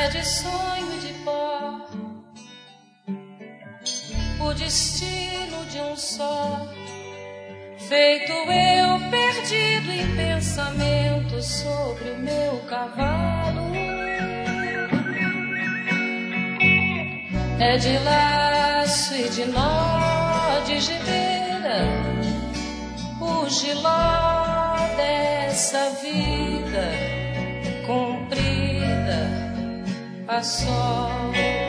é de sonho de pó, o destino de um só, feito eu perdido em pensamentos sobre o meu cavalo. É de laço e de nó de gibeira, o giló dessa vida comprida a sol.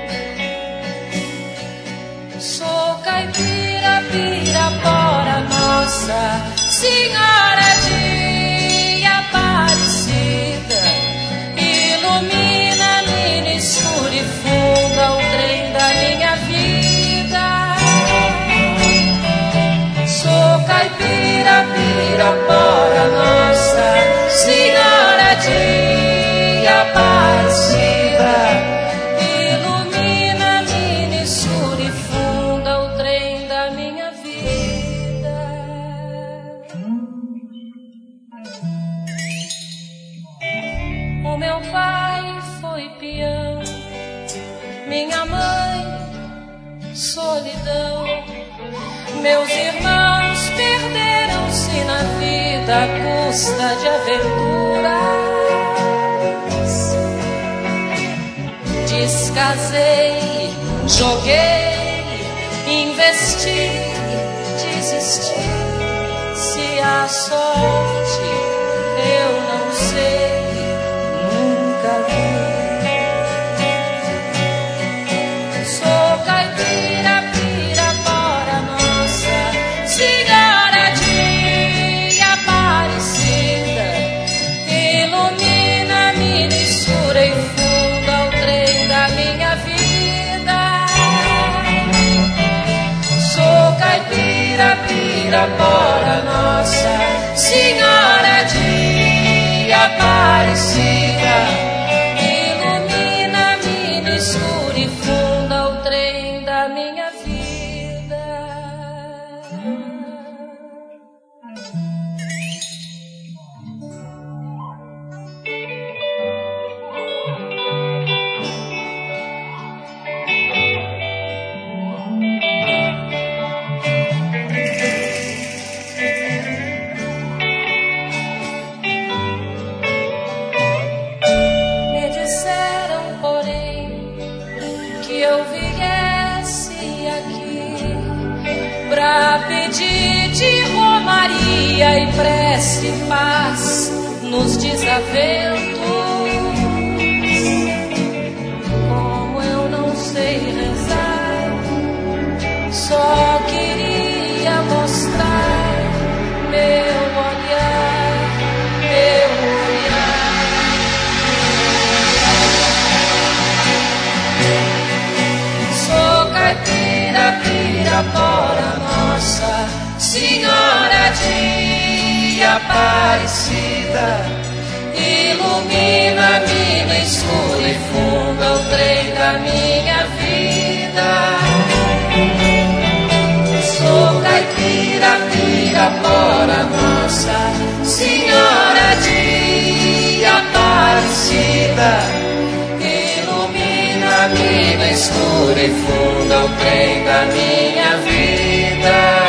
Sou caipira, pirapora, Nossa Senhora de Aparecida, ilumina, mina escura e funda o trem da minha vida. Sou caipira, pirapora, Nossa Senhora de Aparecida, ilumina, mina escura e funda o trem da minha vida. O meu pai foi peão, minha mãe solidão, meus irmãos perderam-se na vida à custa de aventuras. Descasei, joguei, investi, desisti. Se há sorte, eu não sei, nunca vi. Sou caipira, pirapora, Nossa Senhora de Aparecida, ilumina, mina escura e funda o trem da minha vida. Sou caipira, pirapora, Nossa Senhora de Aparecida, ilumina, mina escura e funda o trem da minha vida. Me disseram, porém, que eu viesse aqui pra pedir de romaria e prece paz nos desaventos. Como eu não sei rezar, só queria mostrar meu olhar, meu olhar. Sou caipira, pirapora, Nossa Senhora de Aparecida, ilumina, mina escura e funda o trem da minha vida. Sou caipira, pirapora, Nossa Senhora de Aparecida, ilumina, mina escura e funda o trem da minha vida.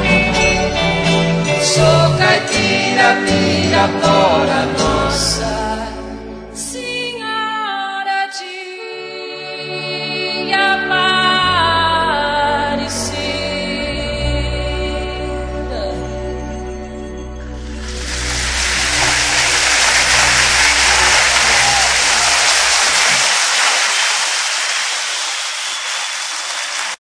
Sou caipira, pirapora, Nossa